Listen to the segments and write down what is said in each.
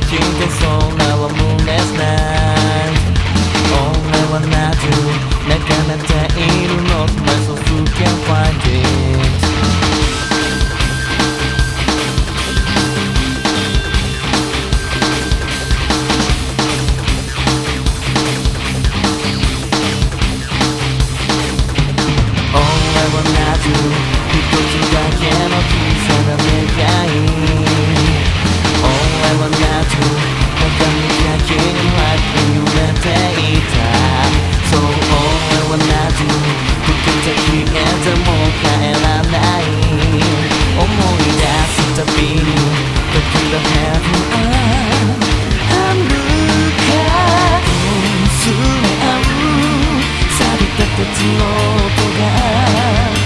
ちて空は胸ない俺はなぜ眺めているの Myself who can find it俺はなぜ一つだけの小さな願い俺はなぜ鏡だけに揺れていたそう俺はなぜ溶けて消えても帰らない思い出すたびに時が減る遥か薄れ合う錆びた鉄の音が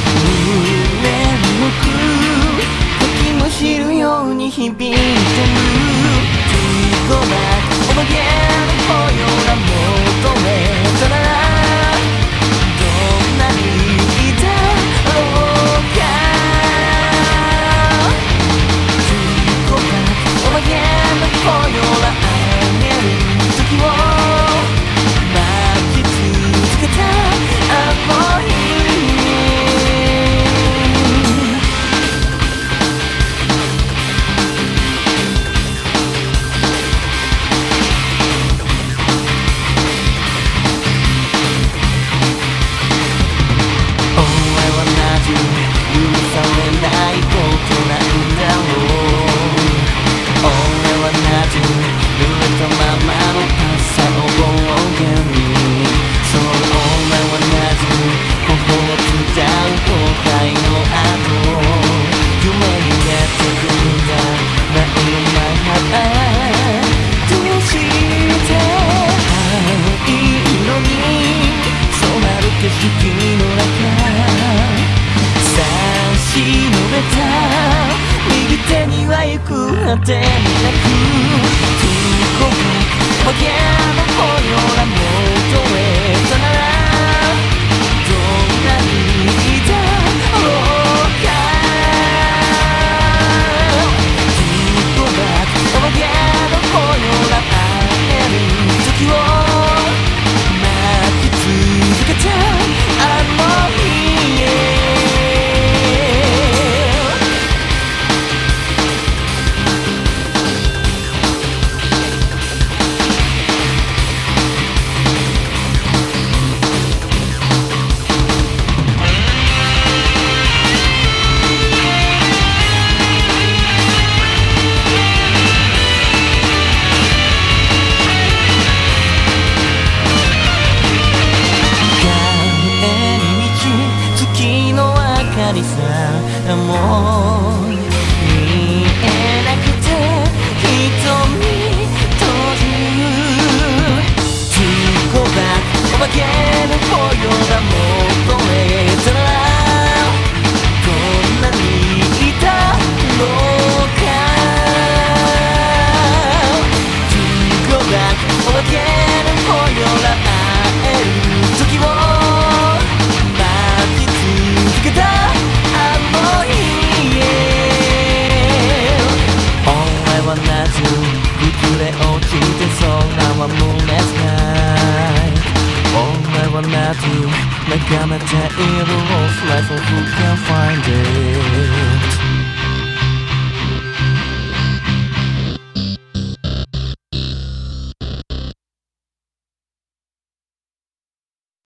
知るように響いてる Go back おまけの声が求めたならどんなにいたろうか Go back おまけの声があげる時を待ち続けたあの日右手には行く果てもなく通行わけの声が求めたならどんなにいたろうかずっとわけの声が会える時を待ち続けたあの日へもう見えなくて瞳閉じる To go back お化けの声が求めたらこんなにいたのか To go back お化けの声が会える時を待ち続けた崩れ落ちて空は胸ない俺はなぜ眺めている Lost life of who can find it